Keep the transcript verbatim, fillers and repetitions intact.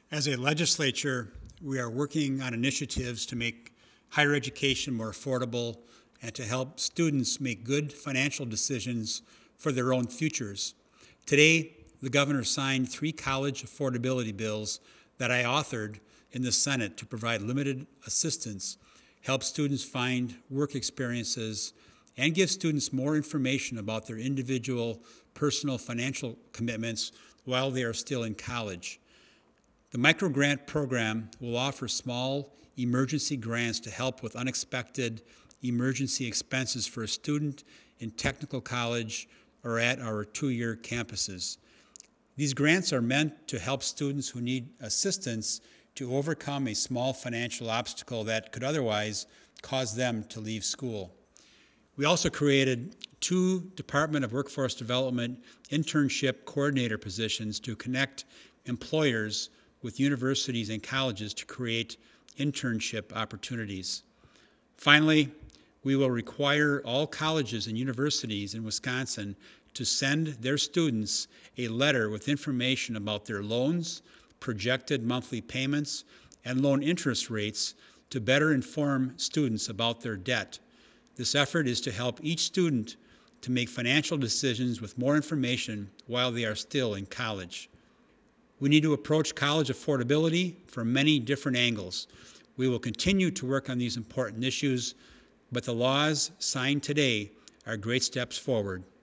As a legislature, we are working on initiatives to make higher education more affordable and to help students make good financial decisions for their own futures. Today, the governor signed three college affordability bills that I authored in the Senate to provide limited assistance, help students find work experiences, and give students more information about their individual personal financial commitments while they are still in college. The microgrant program will offer small emergency grants to help with unexpected emergency expenses for a student in technical college or at our two-year campuses. These grants are meant to help students who need assistance to overcome a small financial obstacle that could otherwise cause them to leave school. We also created two Department of Workforce Development internship coordinator positions to connect employers with universities and colleges to create internship opportunities. Finally, we will require all colleges and universities in Wisconsin to send their students a letter with information about their loans, projected monthly payments, and loan interest rates to better inform students about their debt. This effort is to help each student to make financial decisions with more information while they are still in college. We need to approach college affordability from many different angles. We will continue to work on these important issues, but the laws signed today are great steps forward.